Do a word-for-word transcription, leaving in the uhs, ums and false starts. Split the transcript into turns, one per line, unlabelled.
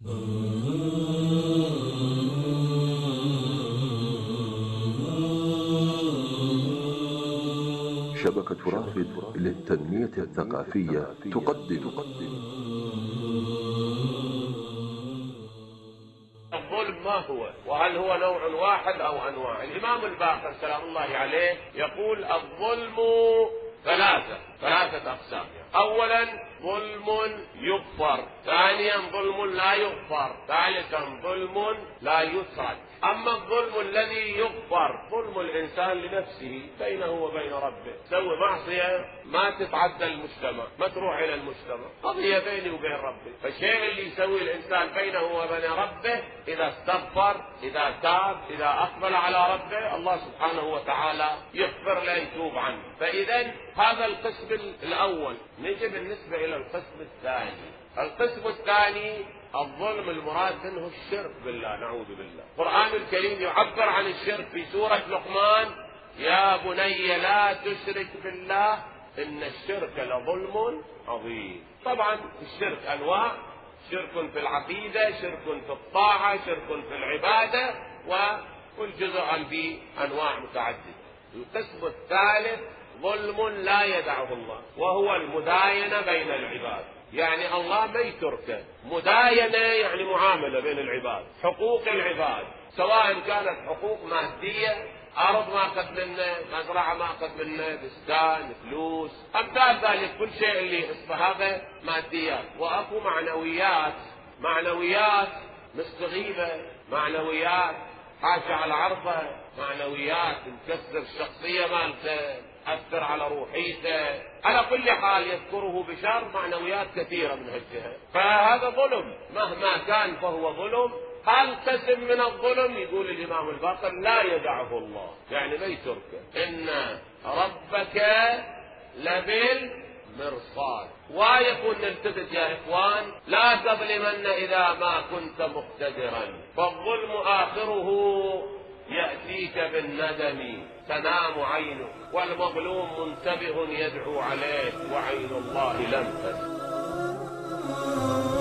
شبكة رافد للتنمية الثقافية تقدم
الظلم ما هو، وهل هو نوع واحد أو أنواع؟ الإمام الباقر سلام الله عليه يقول الظلم ثلاثة ثلاثة أقسام. أولا ظلم يغفر، ثانيا ظلم لا يغفر، ثالثا ظلم لا يترك. أما الظلم الذي يغفر ظلم الإنسان لنفسه بينه وبين ربه، سوي معصية ما تتعدى المجتمع، ما تروح إلى المجتمع، قضية بيني وبين ربي. فالشيء اللي يسوي الإنسان بينه وبين ربه إذا استغفر، إذا تاب، إذا أقبل على ربه، الله سبحانه وتعالى يغفر له، يتوب عنه. فإذا هذا القسم الأول. نجي بالنسبة إلى القسم الثاني. القسم الثاني الظلم المراد منه الشرك بالله، نعوذ بالله. القرآن الكريم يعبر عن الشرك في سورة لقمان: يا بني لا تشرك بالله إن الشرك لظلم عظيم. طبعا الشرك أنواع: شرك في العقيدة، شرك في الطاعة، شرك في العبادة، وكل جزء به أنواع متعددة. القسم الثالث ظلم لا يدعه الله، وهو المداينة بين العباد. يعني الله ما يتركه، مداينة يعني معاملة بين العباد، حقوق العباد، سواء كانت حقوق مادية، أرض ما أخذ منه، مزرعة ما أخذ منه، بستان، فلوس، أمثال ذلك. كل شيء اللي اسمه هذا ماديات. وأكو معنويات، معنويات مستغيبة، معنويات حاشا على عرفة، معنويات تكسر الشخصية مالته، أثر على روحيته. على كل حال يذكره بشر معنويات كثيرة من هالجهة. فهذا ظلم مهما كان فهو ظلم. هل قسم من الظلم؟ يقول الإمام الباقر لا يدعه الله، يعني ما يتركه. إن ربك لبالمرصاد. ويكون نلتفت يا إخوان: لا تظلمن إذا ما كنت مقتدرا، فالظلم آخره يأتيك بالندم، تنام عينه والمظلوم منتبه يدعو عليه وعين الله لم تسد.